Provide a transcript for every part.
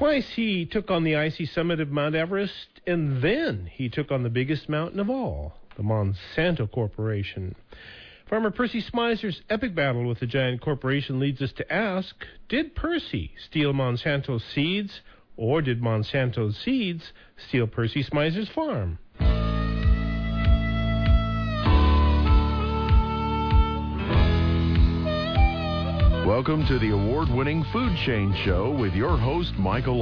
Twice he took on the icy summit of Mount Everest, and then he took on the biggest mountain of all, the Monsanto Corporation. Farmer Percy Smyser's epic battle with the giant corporation leads us to ask, did Percy steal Monsanto's seeds, or did Monsanto's seeds steal Percy Smyser's farm? Welcome to the award-winning Food Chain Show with your host, Michael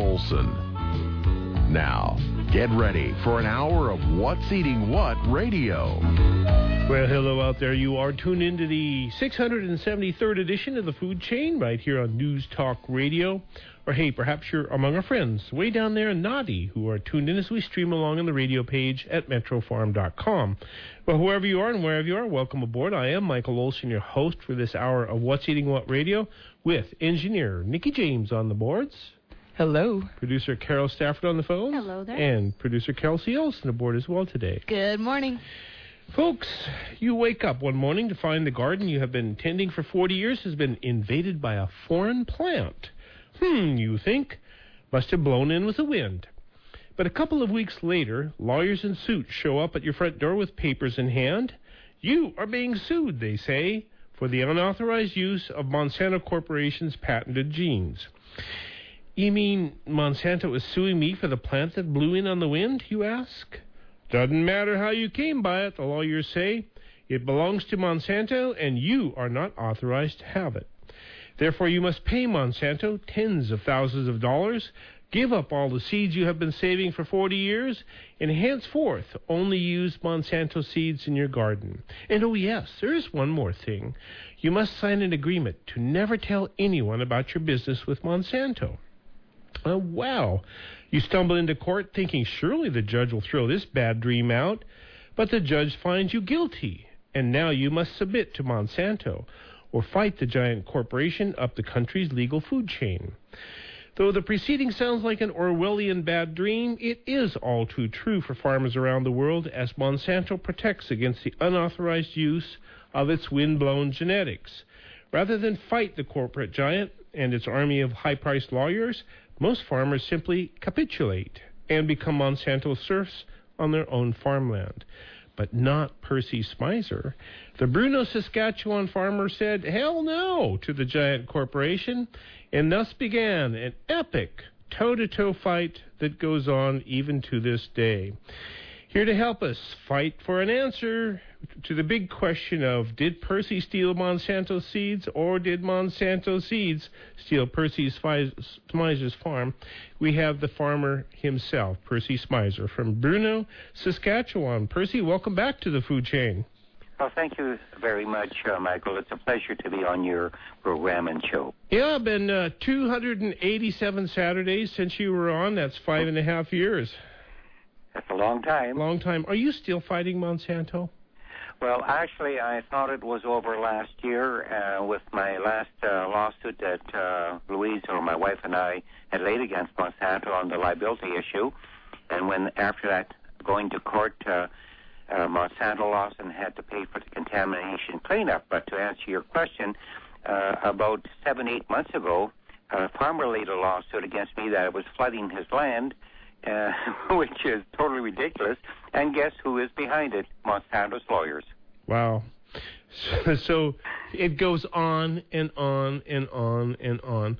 Olson. Now, get ready for an hour of What's Eating What radio. Well, hello out there. You are tuned into the 673rd edition of the Food Chain right here on News Talk Radio. Or, hey, perhaps you're among our friends way down there in Noddy who are tuned in as we stream along on the radio page at metrofarm.com. Well, whoever you are and wherever you are, welcome aboard. I am Michael Olson, your host for this hour of What's Eating What Radio with engineer Nikki James on the boards. Hello. Producer Carol Stafford on the phone. Hello there. And producer Kelsey Olson aboard as well today. Good morning. Folks, you wake up one morning to find the garden you have been tending for 40 years has been invaded by a foreign plant. You think? Must have blown in with the wind. But a couple of weeks later, lawyers in suits show up at your front door with papers in hand. You are being sued, they say, for the unauthorized use of Monsanto Corporation's patented genes. You mean Monsanto is suing me for the plant that blew in on the wind, you ask? Doesn't matter how you came by it, the lawyers say. It belongs to Monsanto, and you are not authorized to have it. Therefore, you must pay Monsanto tens of thousands of dollars, give up all the seeds you have been saving for 40 years, and henceforth only use Monsanto seeds in your garden. And oh yes, there is one more thing. You must sign an agreement to never tell anyone about your business with Monsanto. Wow. You stumble into court thinking surely the judge will throw this bad dream out, but the judge finds you guilty, and now you must submit to Monsanto or fight the giant corporation up the country's legal food chain. Though the preceding sounds like an Orwellian bad dream, it is all too true for farmers around the world as Monsanto protects against the unauthorized use of its windblown genetics. Rather than fight the corporate giant and its army of high-priced lawyers, most farmers simply capitulate and become Monsanto serfs on their own farmland. But not Percy Smyser. The Bruno, Saskatchewan farmer said, hell no, to the giant corporation, and thus began an epic toe-to-toe fight that goes on even to this day. Here to help us fight for an answer to the big question of, did Percy steal Monsanto seeds, or did Monsanto seeds steal Percy Smyser's farm? We have the farmer himself, Percy Smyser, from Bruno, Saskatchewan. Percy, welcome back to the Food Chain. Well, thank you very much, Michael. It's a pleasure to be on your program and show. Yeah, it's been 287 Saturdays since you were on. That's 5.5 years. That's a long time. Long time. Are you still fighting Monsanto? Well, actually, I thought it was over last year with my last lawsuit that Louise, or my wife, and I had laid against Monsanto on the liability issue. And when, after that, going to court, Monsanto lost and had to pay for the contamination cleanup. But to answer your question, about 7-8 months ago, a farmer laid a lawsuit against me that I was flooding his land, which is totally ridiculous. And guess who is behind it? Monsanto's lawyers. Wow. So it goes on and on and on and on.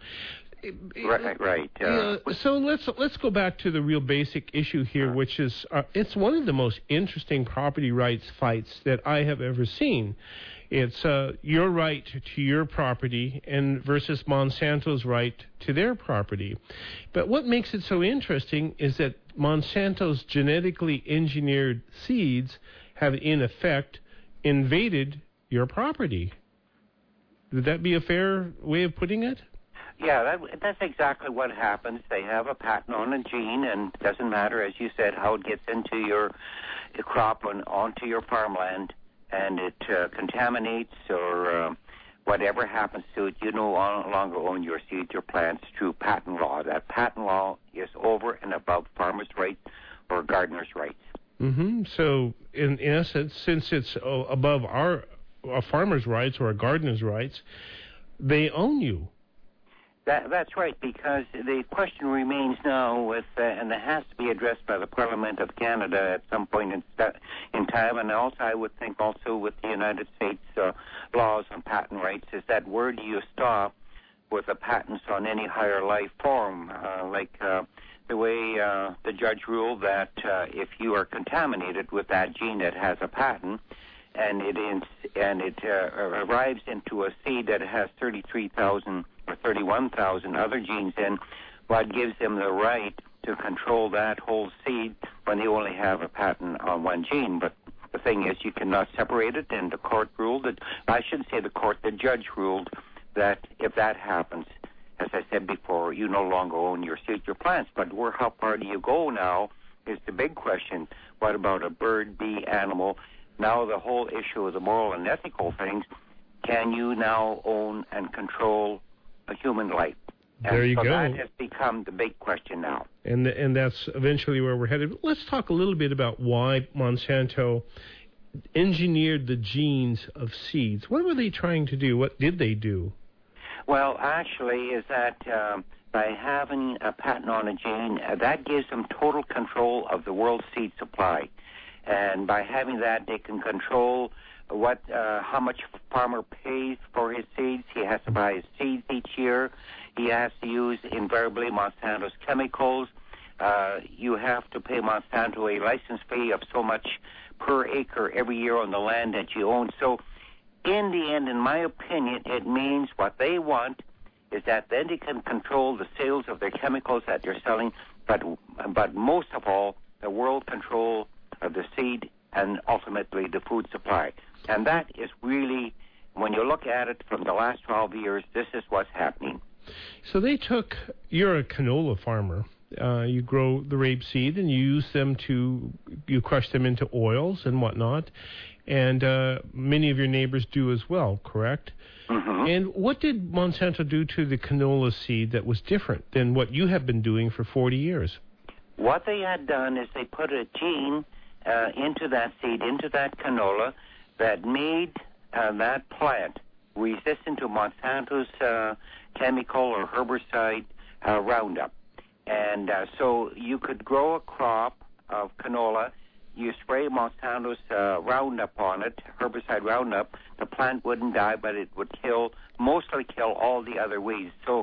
Right. So let's go back to the real basic issue here, which is it's one of the most interesting property rights fights that I have ever seen. It's your right to your property and versus Monsanto's right to their property. But what makes it so interesting is that Monsanto's genetically engineered seeds have, in effect, invaded your property. Would that be a fair way of putting it? Yeah, that's exactly what happens. They have a patent on a gene, and it doesn't matter, as you said, how it gets into your crop and onto your farmland, and it contaminates or whatever happens to it. You no longer own your seeds or plants through patent law. That patent law is over and above farmers' rights or gardeners' rights. Mm-hmm. So, in essence, since it's above our farmers' rights or our gardeners' rights, they own you. That's right, because the question remains now with, and it has to be addressed by the Parliament of Canada at some point in time, and also I would think also with the United States laws on patent rights, is that where do you stop with the patents on any higher life form, like the way the judge ruled that if you are contaminated with that gene that has a patent, and it arrives into a seed that has 33,000 or 31,000 other genes in, what gives them the right to control that whole seed when they only have a patent on one gene? But the thing is, you cannot separate it, and the court ruled that, I shouldn't say the court, the judge ruled that if that happens, as I said before, you no longer own your seeds, your plants. But how far do you go now is the big question. What about a bird, bee, animal? Now the whole issue of the moral and ethical things, can you now own and control a human life? There you go. That has become the big question now. And that's eventually where we're headed. Let's talk a little bit about why Monsanto engineered the genes of seeds. What were they trying to do? What did they do? Well, actually, is that by having a patent on a gene, that gives them total control of the world's seed supply. And by having that, they can control how much a farmer pays for his seeds. He has to buy his seeds each year. He has to use, invariably, Monsanto's chemicals. You have to pay Monsanto a license fee of so much per acre every year on the land that you own. So, in the end, in my opinion, it means what they want is that then they can control the sales of their chemicals that they're selling, but most of all, the world control of the seed and ultimately the food supply. And that is really, when you look at it from the last 12 years, this is what's happening. So you're a canola farmer. You grow the rapeseed and you crush them into oils and whatnot. And many of your neighbors do as well, correct? Mm-hmm. And what did Monsanto do to the canola seed that was different than what you have been doing for 40 years? What they had done is they put a gene into that seed, into that canola, that made that plant resistant to Monsanto's chemical or herbicide Roundup. And so you could grow a crop of canola, you spray Monsanto's Roundup on it, herbicide Roundup, the plant wouldn't die, but it would mostly kill all the other weeds. So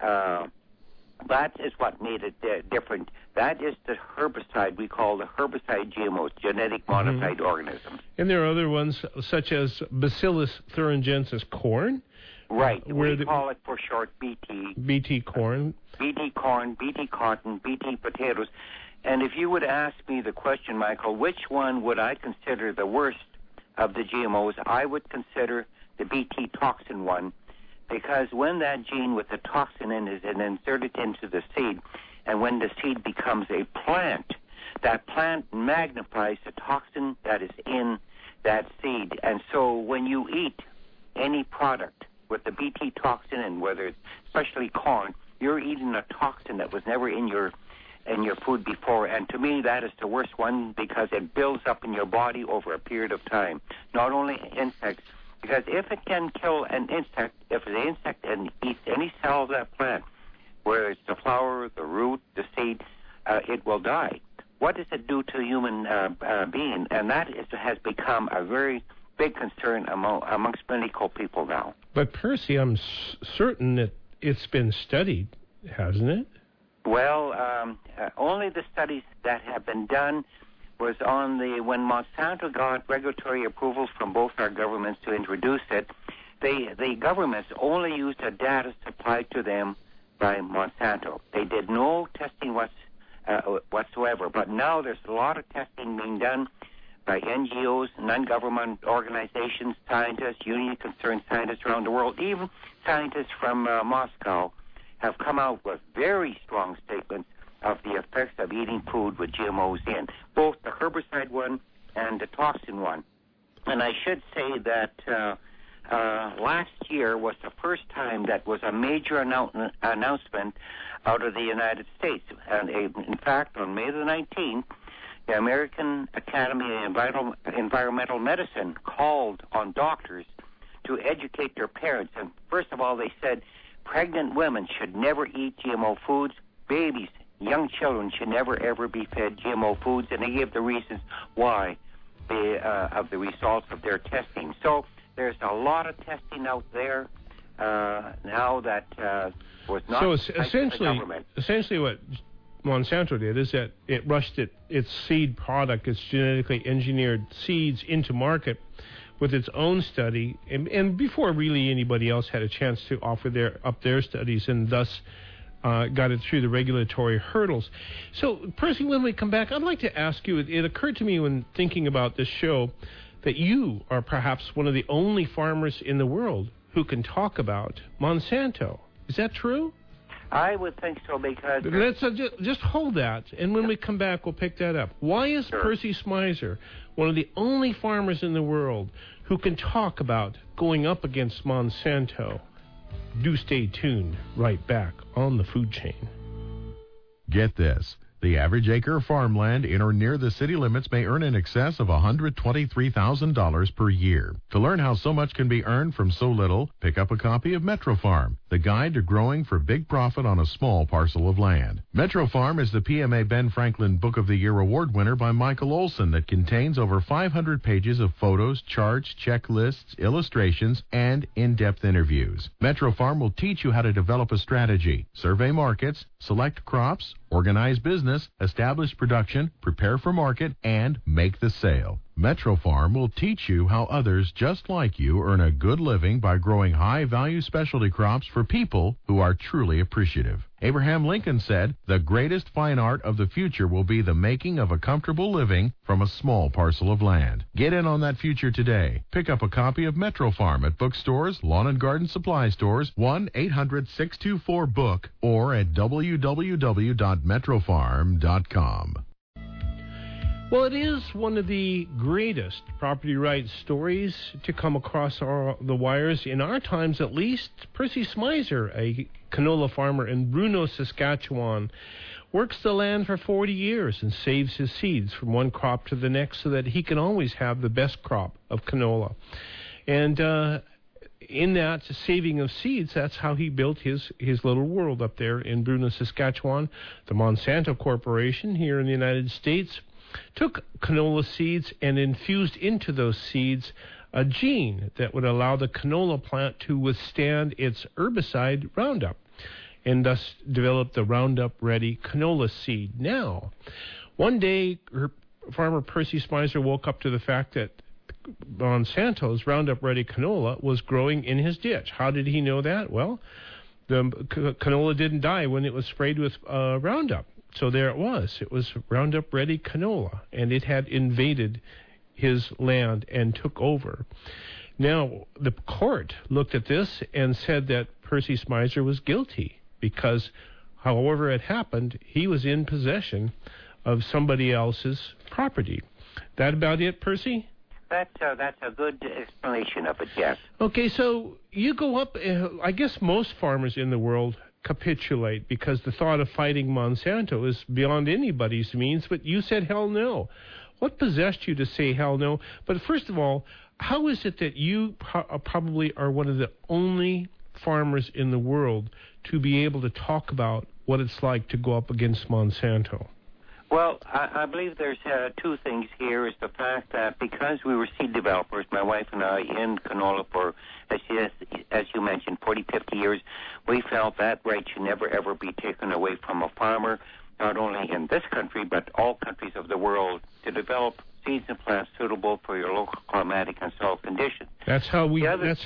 that is what made it different. That is the herbicide we call the herbicide GMOs, genetic modified organisms. And there are other ones, such as Bacillus thuringiensis corn. Right. We call it for short BT. BT corn. BT corn, BT cotton, BT potatoes. And if you would ask me the question, Michael, which one would I consider the worst of the GMOs, I would consider the BT toxin one, because when that gene with the toxin in is inserted into the seed, and when the seed becomes a plant, that plant magnifies the toxin that is in that seed. And so when you eat any product with the BT toxin, and whether it's especially corn, you're eating a toxin that was never in your food before. And to me, that is the worst one, because it builds up in your body over a period of time. Not only insects, because if it can kill an insect, if the insect eats any cell of that plant, whether it's the flower, the root, the seed, it will die. What does it do to a human being? And that has become a very big concern amongst medical people now. But Percy, I'm certain that it's been studied, hasn't it? Well, only the studies that have been done was when Monsanto got regulatory approvals from both our governments to introduce it. The governments only used the data supplied to them by Monsanto. They did no testing whatsoever. But now there's a lot of testing being done by NGOs, non-government organizations, scientists, union concerned scientists around the world. Even scientists from Moscow have come out with very strong statements of the effects of eating food with GMOs in, both the herbicide one and the toxin one. And I should say that last year was the first time that was a major announcement out of the United States. And in fact, on May the 19th, the American Academy of Environmental Medicine called on doctors to educate their parents. And first of all, they said, pregnant women should never eat GMO foods. Babies, young children should never, ever be fed GMO foods. And they gave the reasons why of the results of their testing. So there's a lot of testing out there now that was not so government. Essentially what Monsanto did is that it rushed its seed product, its genetically engineered seeds into market with its own study, and before really anybody else had a chance to offer their studies, and thus got it through the regulatory hurdles. So, Percy, when we come back, I'd like to ask you, it occurred to me when thinking about this show that you are perhaps one of the only farmers in the world who can talk about Monsanto. Is that true? I would think so, because... Let's just hold that, and when we come back, we'll pick that up. Why is Percy Smizer one of the only farmers in the world who can talk about going up against Monsanto? Do stay tuned. Right back on the food chain. Get this. The average acre of farmland in or near the city limits may earn in excess of $123,000 per year. To learn how so much can be earned from so little, pick up a copy of Metro Farm, the guide to growing for big profit on a small parcel of land. Metro Farm is the PMA Ben Franklin Book of the Year award winner by Michael Olson that contains over 500 pages of photos, charts, checklists, illustrations, and in-depth interviews. Metro Farm will teach you how to develop a strategy, survey markets, select crops, organize business, establish production, prepare for market, and make the sale. Metro Farm will teach you how others just like you earn a good living by growing high-value specialty crops for people who are truly appreciative. Abraham Lincoln said, "The greatest fine art of the future will be the making of a comfortable living from a small parcel of land." Get in on that future today. Pick up a copy of Metro Farm at bookstores, lawn and garden supply stores, 1-800-624-BOOK, or at www.metrofarm.com. Well, it is one of the greatest property rights stories to come across the wires, in our times at least. Percy Smizer, a canola farmer in Bruno, Saskatchewan, works the land for 40 years and saves his seeds from one crop to the next so that he can always have the best crop of canola. And in that saving of seeds, that's how he built his little world up there in Bruno, Saskatchewan. The Monsanto Corporation here in the United States took canola seeds and infused into those seeds a gene that would allow the canola plant to withstand its herbicide Roundup, and thus developed the Roundup Ready canola seed. Now, one day, farmer Percy Smizer woke up to the fact that Monsanto's Roundup Ready canola was growing in his ditch. How did he know that? Well, the canola didn't die when it was sprayed with Roundup. So there it was. It was Roundup Ready canola, and it had invaded his land and took over. Now, the court looked at this and said that Percy Smizer was guilty because, however it happened, he was in possession of somebody else's property. That about it, Percy? That's a good explanation of it, yes. Okay, so you go up, I guess most farmers in the world capitulate because the thought of fighting Monsanto is beyond anybody's means, but you said hell no. What possessed you to say hell no? But first of all, how is it that you probably are one of the only farmers in the world to be able to talk about what it's like to go up against Monsanto? Well, I believe there's two things here. Is the fact that because we were seed developers, my wife and I, in canola for, as you mentioned, 40, 50 years, we felt that right should never, ever be taken away from a farmer, not only in this country, but all countries of the world, to develop seeds and plants suitable for your local climatic and soil conditions. That's how we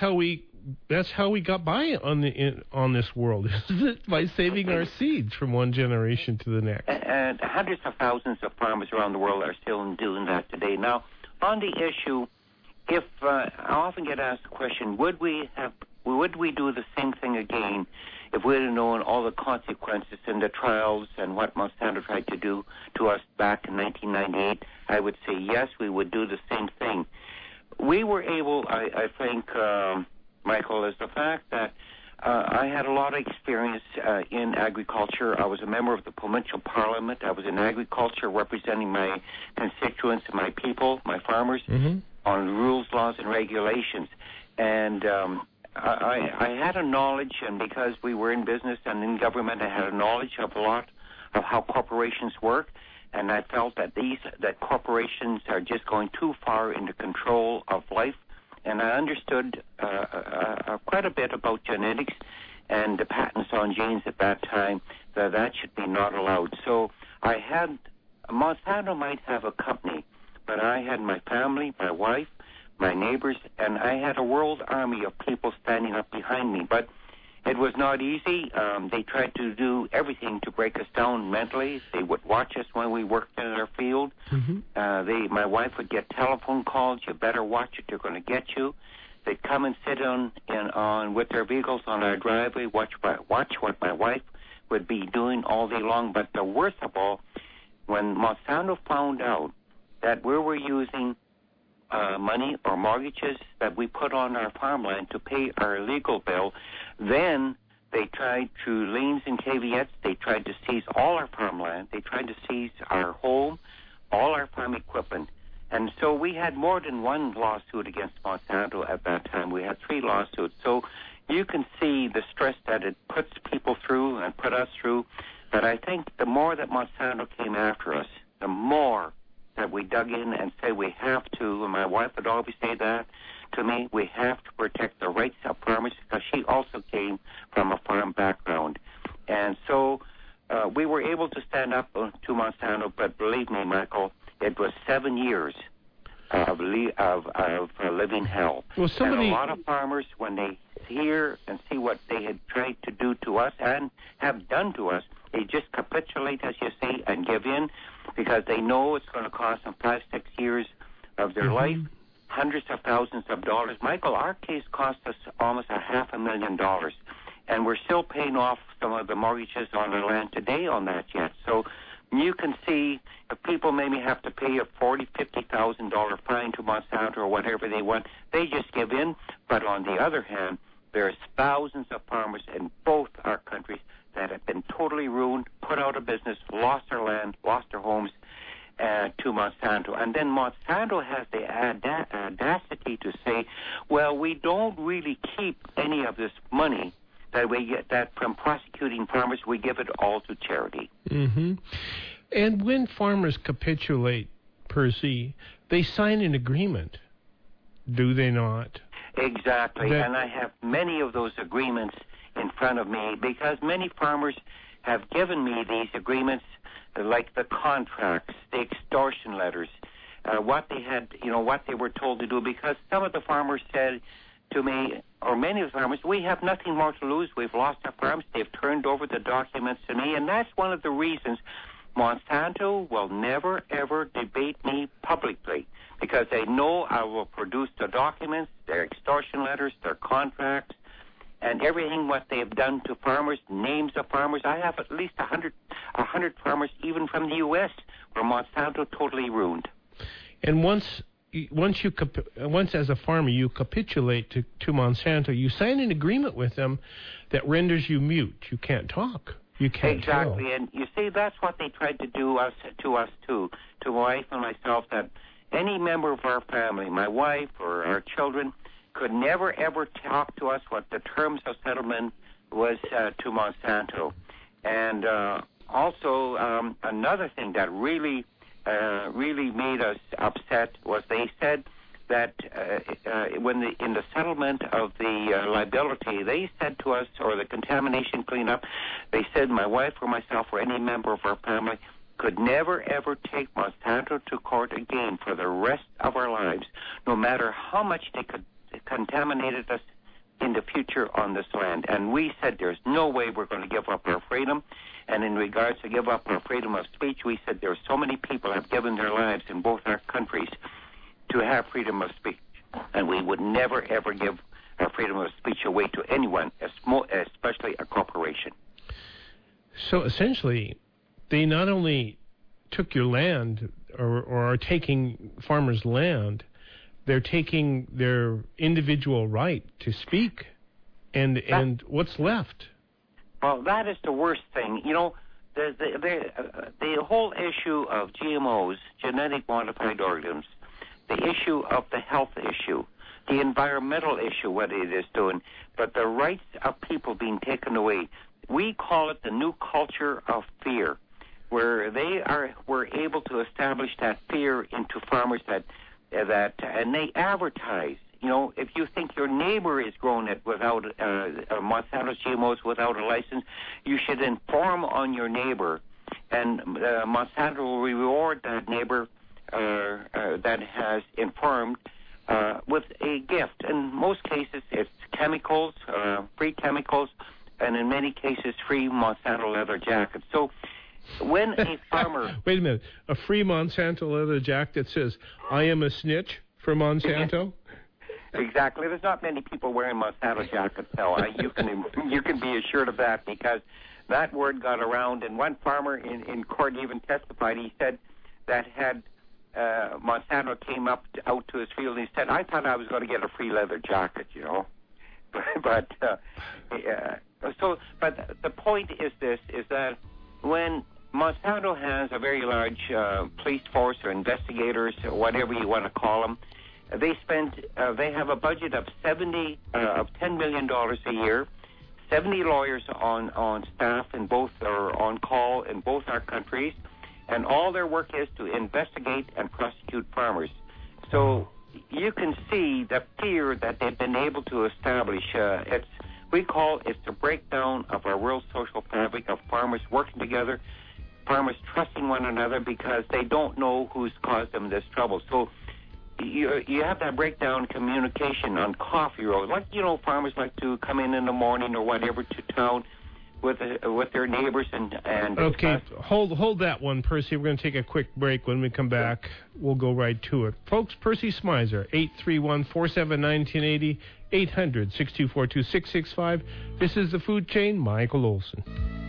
got by on this world, isn't it? By saving our seeds from one generation to the next. And hundreds of thousands of farmers around the world are still doing that today. Now, on the issue, if I often get asked the question, would we do the same thing again if we had known all the consequences and the trials and what Monsanto tried to do to us back in 1998? I would say yes, we would do the same thing. We were able, I think, Michael, is the fact that I had a lot of experience in agriculture. I was a member of the provincial parliament. I was in agriculture representing my constituents and my people, my farmers, on rules, laws, and regulations. And I had a knowledge, and because we were in business and in government, I had a knowledge of a lot of how corporations work, and I felt that corporations are just going too far into control of life, and I understood quite a bit about genetics and the patents on genes at that time, that should be not allowed. So I had, Monsanto might have a company, but I had my family, my wife, my neighbors, and I had a world army of people standing up behind me. But it was not easy. They tried to do everything to break us down mentally. They would watch us when we worked in our field. Mm-hmm. My wife would get telephone calls. You better watch it. They're going to get you. They'd come and sit on with their vehicles on our driveway, watch what my wife would be doing all day long. But the worst of all, when Monsanto found out that we were using money or mortgages that we put on our farmland to pay our legal bill, then they tried through liens and caveats. They tried to seize all our farmland. They tried to seize our home, all our farm equipment. And so we had more than one lawsuit against Monsanto at that time. We had 3 lawsuits. So you can see the stress that it puts people through and put us through. But I think the more that Monsanto came after us, the more that we dug in and said we have to, and my wife would always say that to me, we have to protect the rights of farmers, because she also came from a farm background. And so we were able to stand up to Monsanto, but believe me, Michael, it was 7 years of living hell. Well, and a lot of farmers, when they hear and see what they had tried to do to us and have done to us, they just capitulate, as you say, and give in, because they know it's going to cost them 5-6 years of their life, hundreds of thousands of dollars. Michael, our case cost us almost $500,000, and we're still paying off some of the mortgages on our land today on that yet. So you can see if people maybe have to pay a $40,000, $50,000 fine to Monsanto or whatever they want, they just give in. But on the other hand, there's thousands of farmers in both our countries that have been totally ruined, put out of business, lost their land, lost their homes to Monsanto. And then Monsanto has the audacity to say, well, we don't really keep any of this money that we get that from prosecuting farmers. We give it all to charity. Mm-hmm. And when farmers capitulate, Percy, they sign an agreement, do they not? Exactly. And I have many of those agreements in front of me, because many farmers have given me these agreements, like the contracts, the extortion letters, what they had, what they were told to do, because some of the farmers said to me, or many of the farmers, we have nothing more to lose. We've lost our farms. They've turned over the documents to me, and that's one of the reasons Monsanto will never, ever debate me publicly, because they know I will produce the documents, their extortion letters, their contracts, and everything what they have done to farmers, names of farmers. I have at least 100 farmers, even from the U.S., where Monsanto totally ruined. And once as a farmer you capitulate to Monsanto, you sign an agreement with them that renders you mute. You can't talk. You can't exactly, tell. And you see, that's what they tried to do to us too, to my wife and myself, that any member of our family, my wife or our children, could never, ever talk to us what the terms of settlement was to Monsanto. And also, another thing that really made us upset was they said that in the settlement of the liability, they said to us, or the contamination cleanup, they said my wife or myself or any member of our family could never, ever take Monsanto to court again for the rest of our lives, no matter how much they could contaminated us in the future on this land. And we said there's no way we're going to give up our freedom. And in regards to give up our freedom of speech, we said there's so many people have given their lives in both our countries to have freedom of speech. And we would never, ever give our freedom of speech away to anyone, especially a corporation. So essentially, they not only took your land or are taking farmers' land, they're taking their individual right to speak. And what's left? Well, that is the worst thing. The whole issue of GMOs, genetic modified organisms, the issue of the health issue, the environmental issue, what it is doing, but the rights of people being taken away. We call it the new culture of fear, where were able to establish that fear into farmers and they advertise. You know, if you think your neighbor is growing it without Monsanto GMOs without a license, you should inform on your neighbor, and Monsanto will reward that neighbor that has informed with a gift. In most cases, it's chemicals, free chemicals, and in many cases, free Monsanto leather jackets. So when a farmer... Wait a minute. A free Monsanto leather jacket that says, I am a snitch for Monsanto? Exactly. There's not many people wearing Monsanto jackets, so you can be assured of that, because that word got around, and one farmer in court even testified. He said that had Monsanto came out to his field, and he said, I thought I was going to get a free leather jacket, you know. But the point is this, is that when Monsanto has a very large police force or investigators or whatever you want to call them, they have a budget of $10 million a year, 70 lawyers on staff in both, or on call in both our countries, and all their work is to investigate and prosecute farmers. So you can see the fear that they've been able to establish. It's the breakdown of our real social fabric of farmers working together, farmers trusting one another because they don't know who's caused them this trouble. So you have that breakdown communication on coffee road. Like, you know, farmers like to come in the morning or whatever to town with their neighbors and okay, hold that one, Percy. We're going to take a quick break. When we come back, we'll go right to it. Folks, Percy Smizer, 831-47-1980, 800-624-2665. This is The Food Chain, Michael Olson.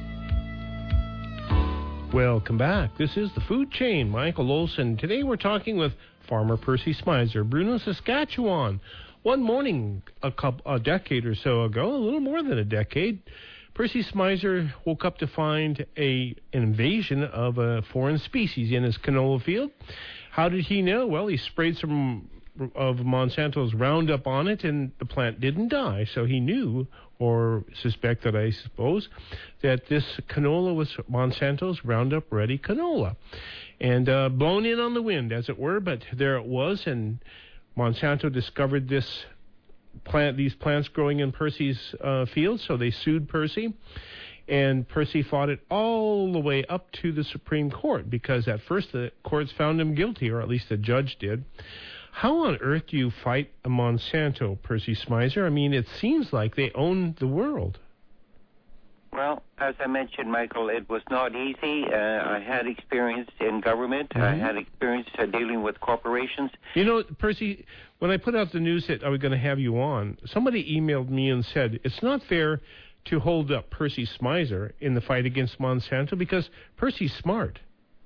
Welcome back. This is The Food Chain, Michael Olson. Today we're talking with farmer Percy Smizer, Bruno, Saskatchewan. One morning, a decade or so ago, a little more than a decade, Percy Smizer woke up to find an invasion of a foreign species in his canola field. How did he know? Well, he sprayed some of Monsanto's Roundup on it, and the plant didn't die. So he knew, or suspected, I suppose, that this canola was Monsanto's Roundup Ready canola. And blown in on the wind, as it were, but there it was, and Monsanto discovered these plants growing in Percy's field, so they sued Percy, and Percy fought it all the way up to the Supreme Court, because at first the courts found him guilty, or at least the judge did. How on earth do you fight a Monsanto, Percy Smizer? I mean, it seems like they own the world. Well, as I mentioned, Michael, it was not easy. I had experience in government. Mm-hmm. I had experience dealing with corporations. You know, Percy, when I put out the news that I was going to have you on, somebody emailed me and said, it's not fair to hold up Percy Smizer in the fight against Monsanto because Percy's smart.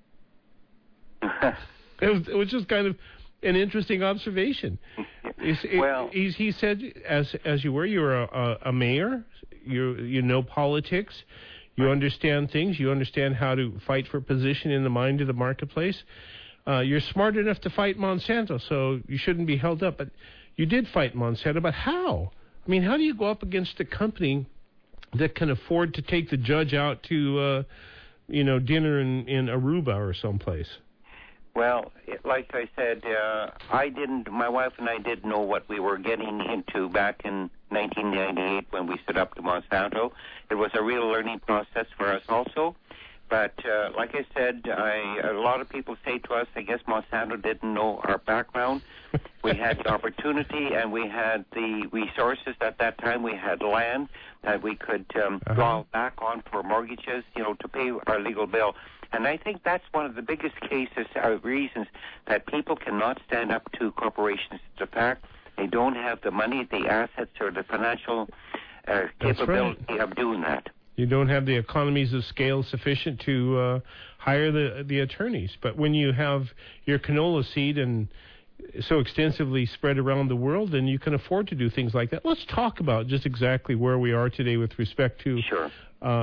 It was just kind of an interesting observation. He said, as you were, you're a mayor. You know politics, you understand things, you understand how to fight for position in the mind of the marketplace. You're smart enough to fight Monsanto, so you shouldn't be held up. But you did fight Monsanto, but how? I mean, how do you go up against a company that can afford to take the judge out to, dinner in Aruba or someplace? Well, like I said, my wife and I didn't know what we were getting into back in 1998 when we set up the Monsanto. It was a real learning process for us also. But like I said, a lot of people say to us, I guess Monsanto didn't know our background. We had the opportunity and we had the resources at that time. We had land that we could draw back on for mortgages, to pay our legal bill. And I think that's one of the biggest reasons that people cannot stand up to corporations. It's a fact. They don't have the money, the assets, or the financial capability of doing that. You don't have the economies of scale sufficient to hire the attorneys. But when you have your canola seed and so extensively spread around the world, then you can afford to do things like that. Let's talk about just exactly where we are today with respect to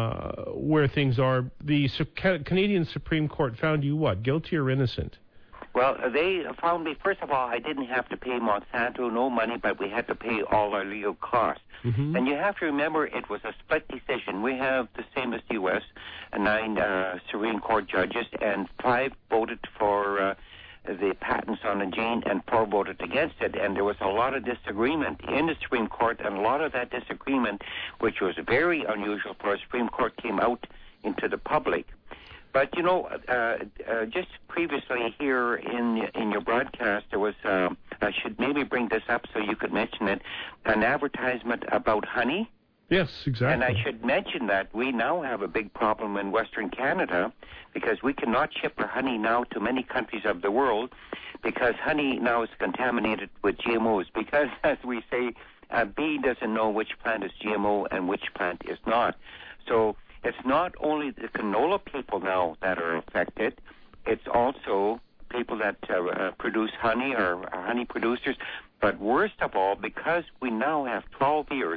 where things are. The Canadian Supreme Court found you what, guilty or innocent? Well, they found me, first of all, I didn't have to pay Monsanto no money, but we had to pay all our legal costs. Mm-hmm. And you have to remember it was a split decision. We have the same as the U.S., 9 Supreme Court judges, and 5 voted for the patents on the gene, and 4 voted against it. And there was a lot of disagreement in the Supreme Court, and a lot of that disagreement, which was very unusual for a Supreme Court, came out into the public. But, you know, just previously here in your broadcast, there was, I should maybe bring this up so you could mention it, an advertisement about honey. Yes, exactly. And I should mention that we now have a big problem in Western Canada because we cannot ship our honey now to many countries of the world because honey now is contaminated with GMOs. Because, as we say, a bee doesn't know which plant is GMO and which plant is not. So it's not only the canola people now that are affected, it's also people that produce honey or honey producers. But worst of all, because we now have 14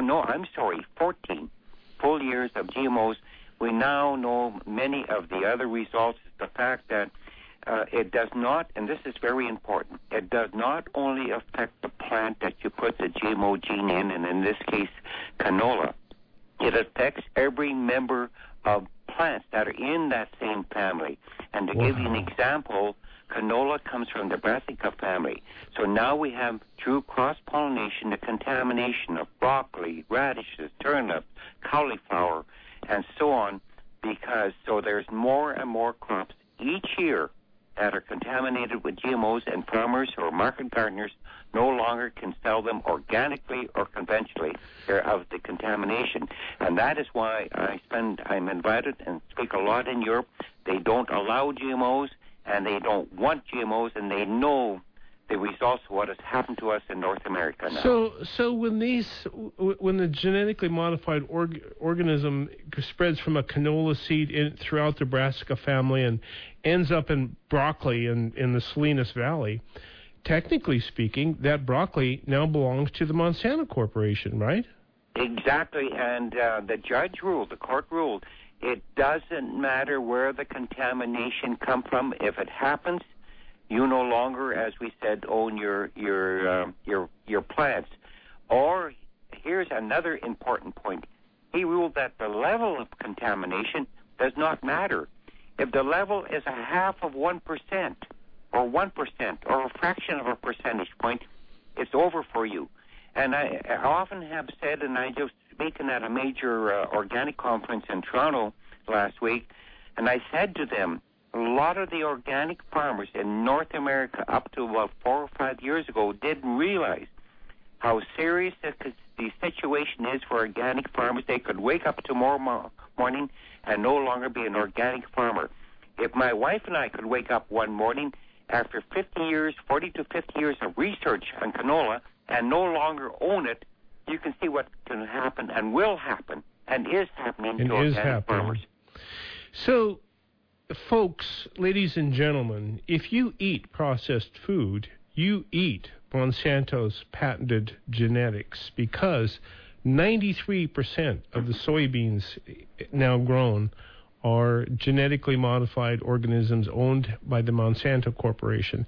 full years of GMOs, we now know many of the other results. The fact that it does not, and this is very important, it does not only affect the plant that you put the GMO gene in, and in this case, canola. It affects every member of plants that are in that same family. And to give you an example, canola comes from the brassica family. So now we have, through cross-pollination, the contamination of broccoli, radishes, turnips, cauliflower, and so on, because so there's more and more crops each year that are contaminated with GMOs, and farmers or market gardeners no longer can sell them organically or conventionally. They're out of the contamination. And that is why I'm invited and speak a lot in Europe. They don't allow GMOs, and they don't want GMOs, and they know the results of what has happened to us in North America now. So when the genetically modified organism spreads from a canola seed throughout the brassica family and ends up in broccoli in the Salinas Valley, technically speaking, that broccoli now belongs to the Monsanto Corporation, right? Exactly, and the court ruled, it doesn't matter where the contamination come from. If it happens, you no longer, as we said, own your plants. Or here's another important point. He ruled that the level of contamination does not matter. If the level is 0.5%, or 1%, or a fraction of a percentage point, it's over for you. And I often have said, and I just speaking at a major organic conference in Toronto last week, and I said to them, a lot of the organic farmers in North America up to about 4 or 5 years ago didn't realize how serious the situation is for organic farmers. They could wake up tomorrow morning and no longer be an organic farmer. If my wife and I could wake up one morning after 40 to 50 years of research on canola and no longer own it, you can see what can happen and will happen and is happening to organic farmers. So, folks, ladies and gentlemen, if you eat processed food, you eat Monsanto's patented genetics, because 93% of the soybeans now grown are genetically modified organisms owned by the Monsanto Corporation.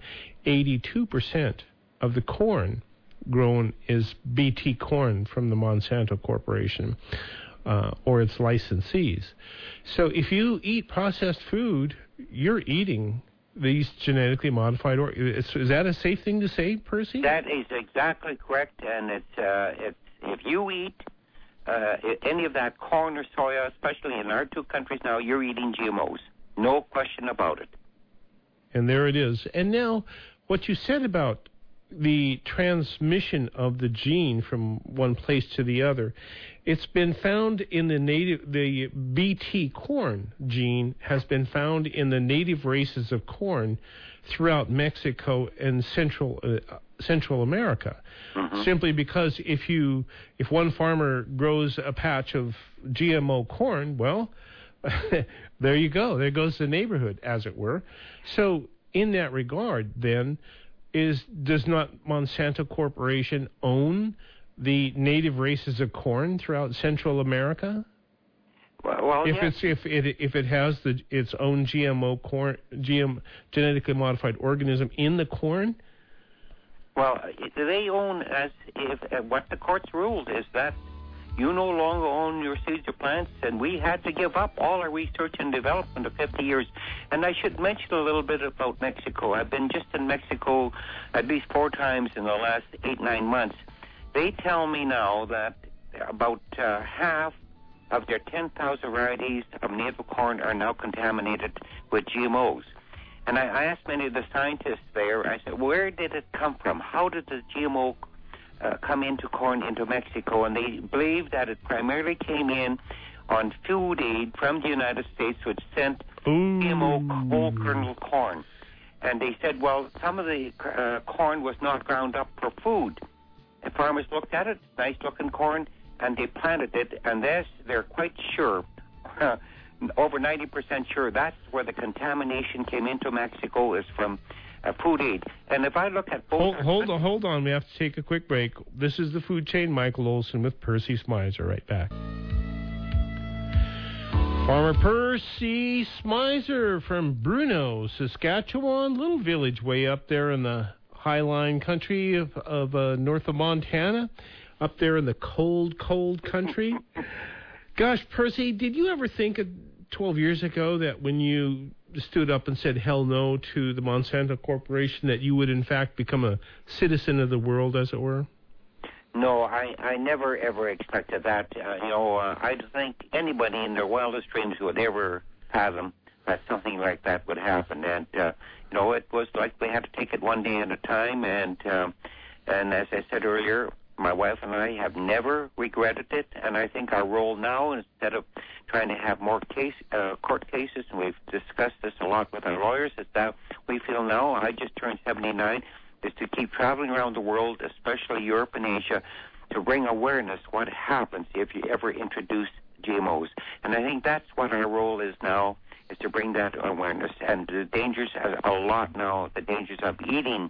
82% of the corn grown is BT corn from the Monsanto Corporation or its licensees. So if you eat processed food, you're eating these genetically modified organisms. Is that a safe thing to say, Percy? That is exactly correct, and it's if you eat any of that corn or soya, especially in our 2 countries now, you're eating GMOs. No question about it. And there it is. And now, what you said about the transmission of the gene from one place to the other, it's been found in the BT corn gene has been found in the native races of corn throughout Mexico and Central America. Mm-hmm. Simply because if one farmer grows a patch of GMO corn, well, there you go. There goes the neighborhood, as it were. So in that regard, then, does not Monsanto Corporation own the native races of corn throughout Central America? Well, yes. If it has its own GMO corn, genetically modified organism in the corn? Well, they own what the courts ruled is that you no longer own your seeds or plants, and we had to give up all our research and development of 50 years. And I should mention a little bit about Mexico. I've been just in Mexico at least 4 times in the last 8-9 months. They tell me now that about half of their 10,000 varieties of native corn are now contaminated with GMOs. And I asked many of the scientists there, I said, where did it come from? How did the GMO come into corn into Mexico? And they believe that it primarily came in on food aid from the United States, which sent GMO whole kernel corn. And they said, well, some of the corn was not ground up for food. And farmers looked at it, nice-looking corn, and they planted it, and they're quite sure, over 90% sure, that's where the contamination came into Mexico is from food aid. And if I look at both... Hold on. We have to take a quick break. This is The Food Chain. Michael Olson with Percy Smizer. Right back. Farmer Percy Smizer from Bruno, Saskatchewan, little village way up there in the highline country of north of Montana, up there in the cold country. Gosh, Percy, did you ever think 12 years ago that when you stood up and said hell no to the Monsanto Corporation that you would in fact become a citizen of the world, as it were? No, I never ever expected that. I don't think anybody in their wildest dreams would ever fathom that something like that would happen. And it was like we had to take it one day at a time. And as I said earlier, my wife and I have never regretted it. And I think our role now, instead of trying to have more court cases, and we've discussed this a lot with our lawyers, is that we feel now, I just turned 79, is to keep traveling around the world, especially Europe and Asia, to bring awareness what happens if you ever introduce GMOs. And I think that's what our role is now, is to bring that awareness. And the dangers, a lot now, the dangers of eating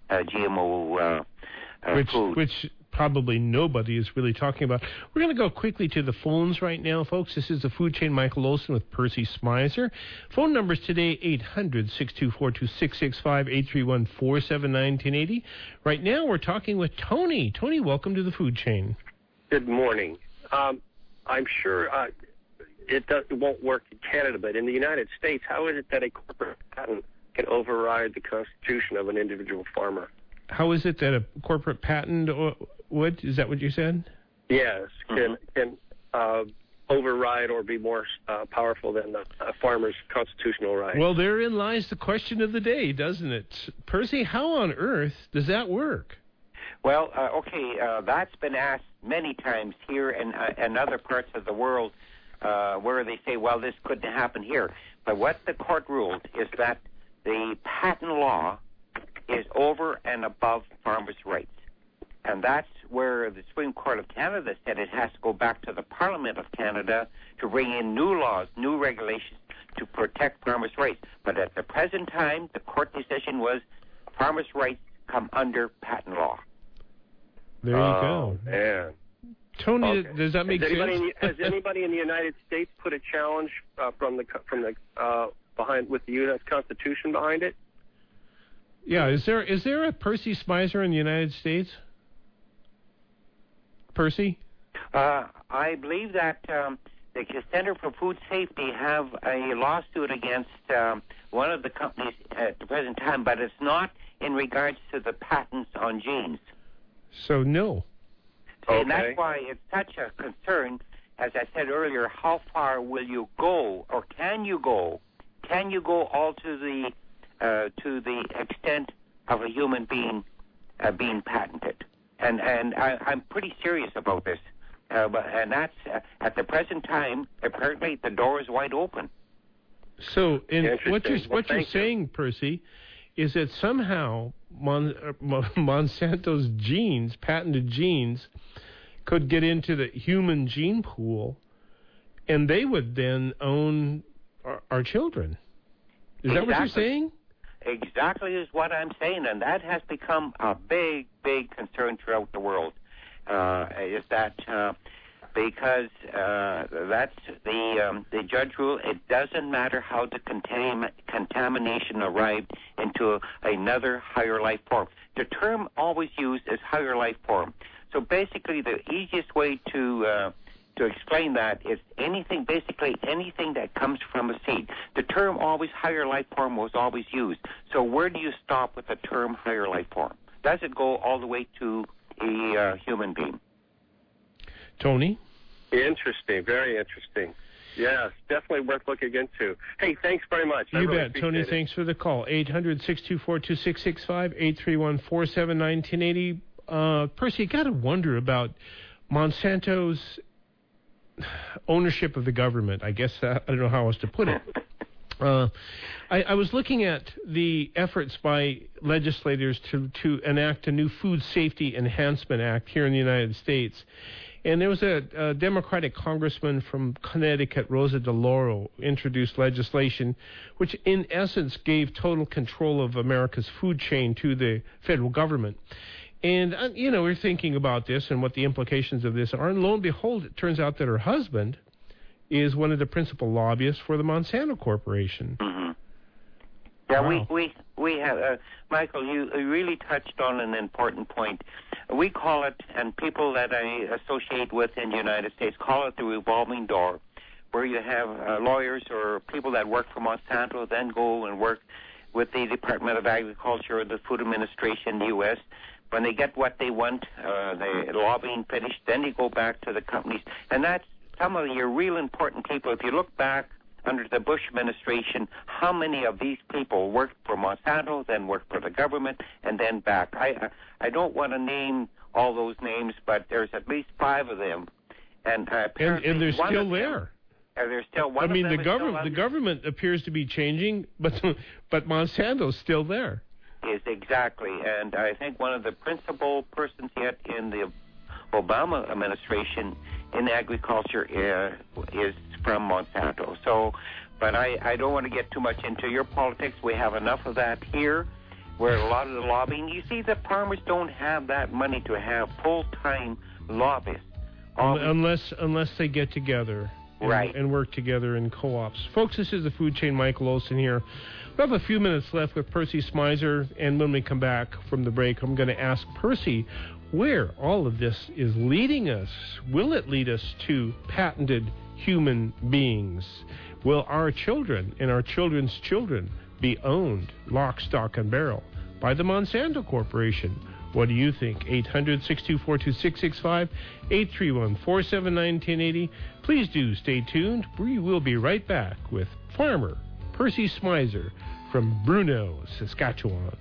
GMO food. Which probably nobody is really talking about. We're going to go quickly to the phones right now, folks. This is The Food Chain. Michael Olson with Percy Smizer. Phone numbers today, 800-624-2665, 831-479-1080. Right now, we're talking with Tony. Tony, welcome to The Food Chain. Good morning. I'm sure it won't work in Canada, but in the United States, how is it that a corporate patent can override the constitution of an individual farmer? How is it that a corporate patent would? Is that what you said? Yes, can override or be more powerful than the farmer's constitutional right. Well, therein lies the question of the day, doesn't it? Percy, how on earth does that work? Well, that's been asked many times here and other parts of the world where they say, well, this couldn't happen here. But what the court ruled is that the patent law is over and above farmers' rights. And that's where the Supreme Court of Canada said it has to go back to the Parliament of Canada to bring in new laws, new regulations to protect farmers' rights. But at the present time, the court decision was farmers' rights come under patent law. There you go. Man. Tony, Okay. Does that make sense? Has anybody in the United States put a challenge from the behind with the U.S. Constitution behind it? Yeah, is there a Percy Smizer in the United States? Percy? I believe that the Center for Food Safety have a lawsuit against one of the companies at the present time, but it's not in regards to the patents on genes. So no. See, and that's why it's such a concern. As I said earlier, how far will you go, or can you go? Can you go all to the extent of a human being being patented? And I'm pretty serious about this. And that's at the present time. Apparently, the door is wide open. So, what you're saying, Percy, is that somehow Monsanto's genes, patented genes, could get into the human gene pool, and they would then own our children. Is that what you're saying? Exactly is what I'm saying, and that has become a big, big concern throughout the world. Is that because that's the judge rule. It doesn't matter how the contamination arrived into another higher life form. The term always used is higher life form. So basically, the easiest way to explain that is basically anything that comes from a seed. The term always higher life form was always used. So where do you stop with the term higher life form? Does it go all the way to a human being? Tony? Interesting, very interesting. Yes, definitely worth looking into. Hey, thanks very much. You bet, Tony. Thanks for the call. 800-624-2665, 831-479-1080. Percy, you got to wonder about Monsanto's ownership of the government. I guess I don't know how else to put it. I was looking at the efforts by legislators to enact a new Food Safety Enhancement Act here in the United States. And there was a Democratic congressman from Connecticut, Rosa DeLauro, introduced legislation which in essence gave total control of America's food chain to the federal government. And, we're thinking about this and what the implications of this are. And lo and behold, it turns out that her husband is one of the principal lobbyists for the Monsanto Corporation. Mm-hmm. Yeah, wow. we have, Michael, you really touched on an important point. We call it, and people that I associate with in the United States call it the revolving door, where you have lawyers or people that work for Monsanto then go and work with the Department of Agriculture or the Food Administration in the U.S. When they get what they want, the lobbying finished, then they go back to the companies. And that's some of your real important people. If you look back under the Bush administration, how many of these people worked for Monsanto, then worked for the government, and then back? I don't want to name all those names, but there's at least 5 of them. And and they're still there. There's still one. I mean, the government appears to be changing, but Monsanto's still there. Is exactly, and I think one of the principal persons yet in the Obama administration in agriculture is from Monsanto. So, but I don't want to get too much into your politics. We have enough of that here, where a lot of the lobbying. You see, the farmers don't have that money to have full-time lobbyists. Unless they get together. Right. And work together in co-ops. Folks, this is the Food Chain. Michael Olson here. We have a few minutes left with Percy Smizer, and when we come back from the break, I'm going to ask Percy where all of this is leading us. Will it lead us to patented human beings? Will our children and our children's children be owned, lock, stock, and barrel, by the Monsanto Corporation? What do you think? 800-624-2665, 831-479-1080. Please do stay tuned. We will be right back with farmer Percy Smizer from Bruno, Saskatchewan.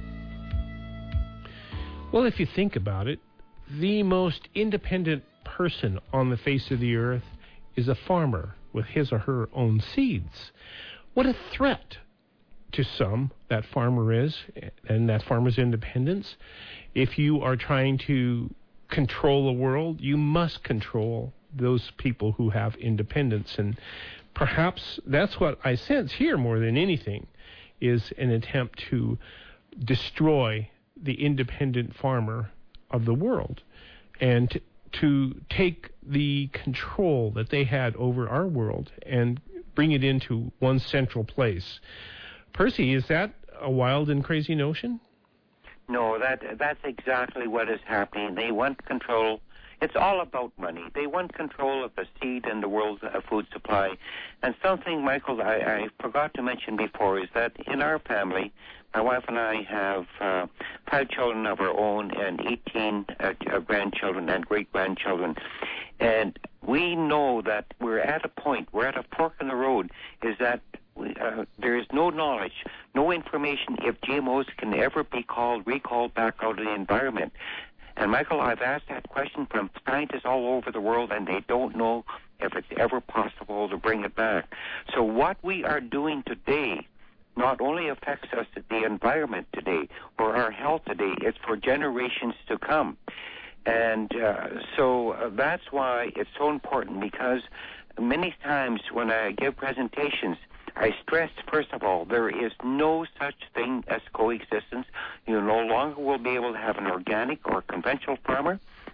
Well, if you think about it, the most independent person on the face of the earth is a farmer with his or her own seeds. What a threat to some that farmer is, and that farmer's independence. If you are trying to control the world, you must control those people who have independence. And perhaps that's what I sense here more than anything, is an attempt to destroy the independent farmer of the world and to take the control that they had over our world and bring it into one central place. Percy, is that a wild and crazy notion? No, that's exactly what is happening. They want control. It's all about money. They want control of the seed and the world's food supply. And something, Michael, I forgot to mention before is that in our family, my wife and I have 5 children of our own and 18 grandchildren and great-grandchildren. And we know that we're at a point, we're at a fork in the road, is that there is no knowledge, no information if GMOs can ever be recalled back out of the environment. And, Michael, I've asked that question from scientists all over the world, and they don't know if it's ever possible to bring it back. So what we are doing today not only affects us, the environment today, or our health today, it's for generations to come. And so that's why it's so important, because many times when I give presentations, I stress, first of all, there is no such thing as coexistence. You no longer will be able to have an organic or conventional farmer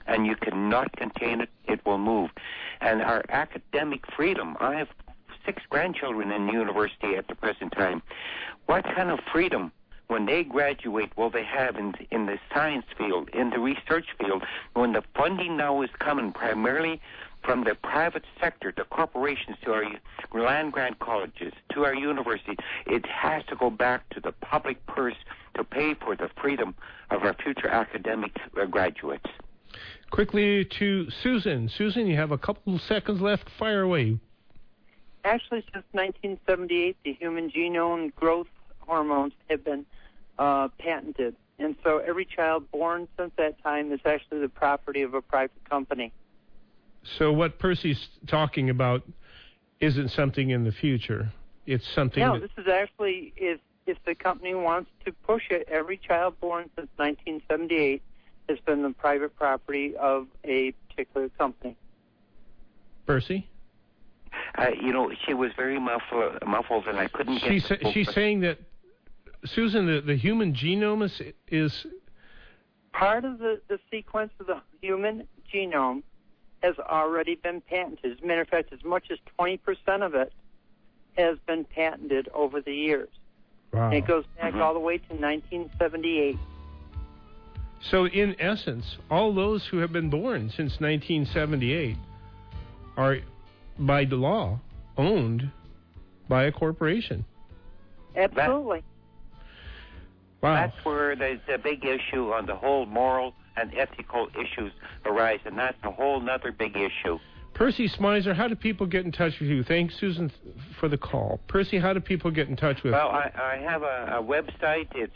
and you cannot contain it. It will move. And our academic freedom, I have 6 grandchildren in university at the present time. What kind of freedom, when they graduate, will they have in the science field, in the research field, when the funding now is coming primarily from the private sector, the corporations, to our land-grant colleges, to our university? It has to go back to the public purse to pay for the freedom of our future academic graduates. Quickly to Susan. Susan, you have a couple of seconds left. Fire away. Actually, since 1978, the human genome growth hormones have been patented. And so every child born since that time is actually the property of a private company. So what Percy's talking about isn't something in the future. It's something... No, this is actually, if the company wants to push it, every child born since 1978 has been the private property of a particular company. Percy? She was very muffled, and I couldn't get... She's saying that, Susan, the human genome is... Part of the sequence of the human genome has already been patented. As a matter of fact, as much as 20% of it has been patented over the years. Wow. And it goes back all the way to 1978. So, in essence, all those who have been born since 1978 are, by the law, owned by a corporation. Absolutely. Wow. That's where the big issue on the whole moral and ethical issues arise, and that's a whole other big issue. Percy Smizer, how do people get in touch with you? Thanks, Susan, for the call. Percy, how do people get in touch with you? Well, I have a website. It's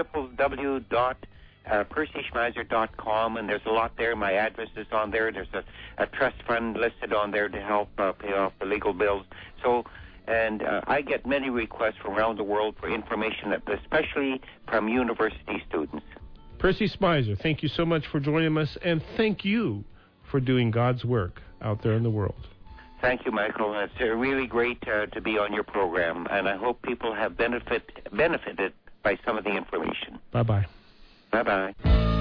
www.percyschmeiser.com, and there's a lot there. My address is on there. There's a trust fund listed on there to help pay off the legal bills. So, and I get many requests from around the world for information, especially from university students. Percy Smizer, thank you so much for joining us, and thank you for doing God's work out there in the world. Thank you, Michael. It's really great to be on your program, and I hope people have benefited by some of the information. Bye-bye. Bye-bye.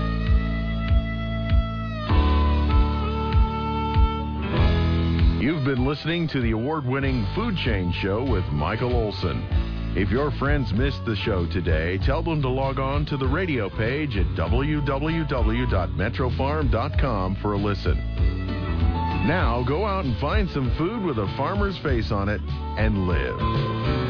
You've been listening to the award-winning Food Chain Show with Michael Olson. If your friends missed the show today, tell them to log on to the radio page at www.metrofarm.com for a listen. Now, go out and find some food with a farmer's face on it and live.